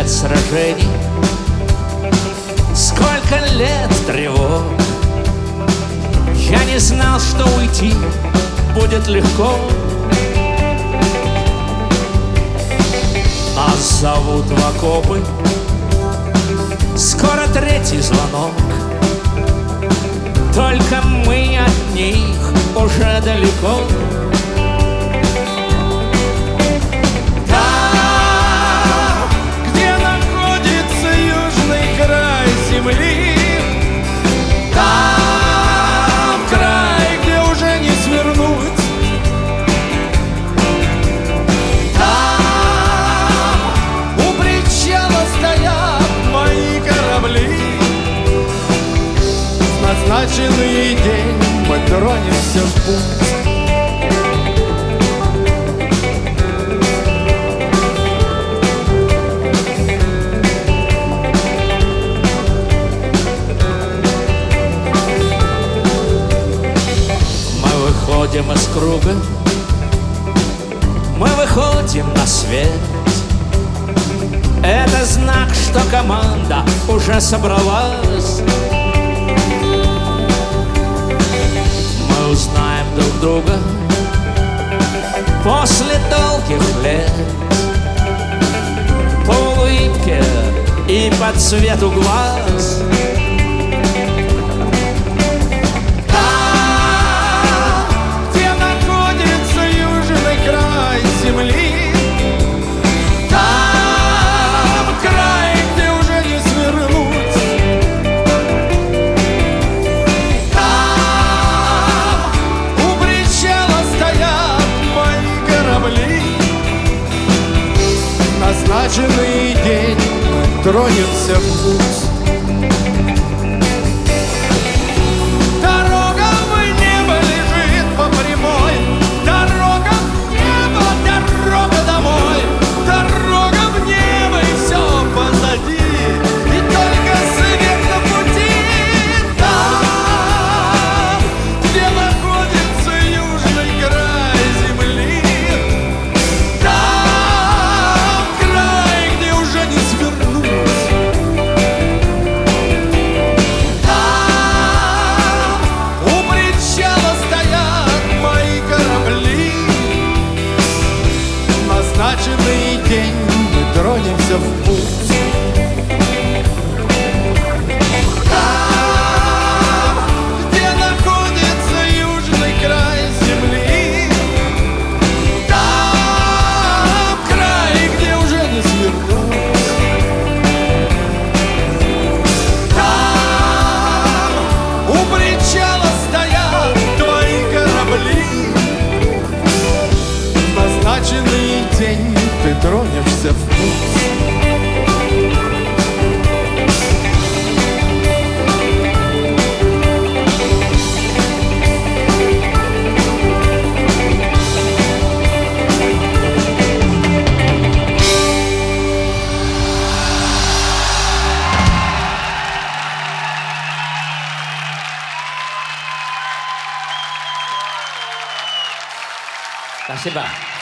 лет сражений, сколько лет тревог. Я не знал, что уйти будет легко. Нас зовут в окопы, скоро третий звонок. Только мы от них уже далеко. Там, где находится южный край земли, там край, где уже не свернуть. Там у причала стоят мои корабли. В назначенный день мы тронемся в путь. Выходим из круга, мы выходим на свет. Это знак, что команда уже собралась. Мы узнаем друг друга после долгих лет. По улыбке и по цвету глаз. Назначенный день мы тронемся в путь. Дорога в небо лежит по прямой. Дорога в небо, дорога домой. Дорога в небо, и все позади. И только свет на пути. Там, где находится южный край земли. Назначенный день мы тронемся в путь. Там, где находится южный край земли. Там край, где уже не свернуть. Там у причала стоят твои корабли. Назначенный день ты тронешься в путь. Спасибо.